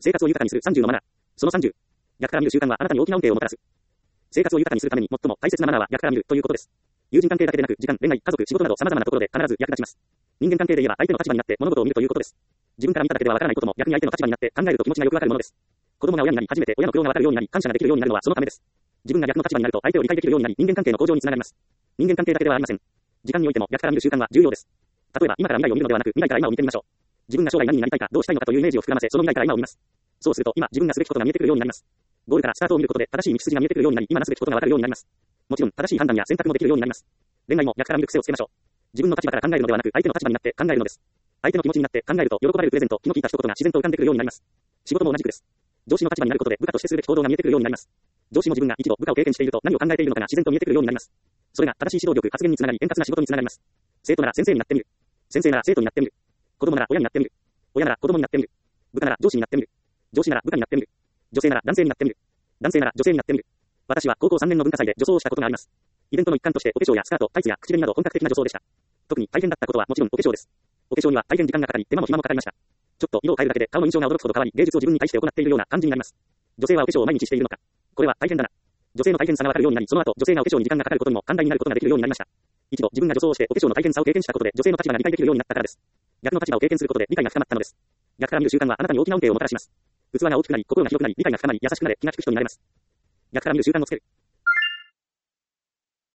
生活を豊かにする30のマナー。その30。逆から見る習慣はあなたに大きな恩恵をもたらす。生活を豊かにするために最も大切なマナーは逆から見るということです。友人関係だけでなく、時間、恋愛、家族、仕事など様々なところで必ず役立ちます。人間関係で言えば相手の立場になって物事を見るということです。自分から見ただけではわからないことも逆に相手の立場になって考えると気持ちがよくわかるものです。子供が親になり初めて親の苦労がわかるようになり感謝ができるようになるのはそのためです。自分が逆の立場になると相手を理解できるようになり人間関係の向上につながります。人間関係だけではありません。時間においても逆から見る習慣は重要です。例えば今から未来を見るのではなく未来から今を見てみましょう。自分が将来何になりたいかどうしたいのかというイメージを膨らませその未来から今を見ます。そうすると今自分がすべきことが見えてくるようになります。ゴールからスタートを見ることで正しい道筋が見えてくるようになり今なすべきことがわかるようになります。もちろん正しい判断や選択もできるようになります。恋愛も逆から見る癖をつけましょう。自分の立場から考えるのではなく相手の立場になって考えるのです。相手の気持ちになって考えると喜ばれるプレゼント、気の利いた一言が自然と浮かんでくるようになります。仕事も同じくです。上司の立場になることで部下としてするべき行動が見えてくるようになります。上司も自分が一度部下を経験していると何を考えているのかが自然と見えてくるようになります。それが正しい指導力、発言につながり円滑な仕事につながります。生徒なら先生になってみる。先生なら生徒になってみる。子供なら親になってみる。親なら子供になってみる。部下なら上司になってみる。上司なら部下になってみる。女性なら男性になってみる。男性なら女性になってみる。私は高校3年の文化祭で女装をしたことがあります。イベントの一環としてお化粧やスカート、タイツや口紅など本格的な女装でした。特に大変だったことはもちろんお化粧です。お化粧には大変時間がかかり手間も暇もかかりました。ちょっと色を変えるだけで顔の印象が驚くほど変わり芸術を自分に対して行っているような感じになります。女性はお化粧を毎日しているのか。これは大変だな。女性の大変さがわかるようになりその後女性がお化粧に時間がかかることにも寛大になることができるようになりました。一度自分が女装をしてお化粧の大変さを経験したことで女性の立場が理解できるようになったからです。逆の立場を経験することで理解が深まったのです。逆から見る習慣はあなたに大きな恩恵をもたらします。器が大きくなり心が広くなり理解が深まり優しくなれ気が利く人になれます。逆から見る習慣をつける。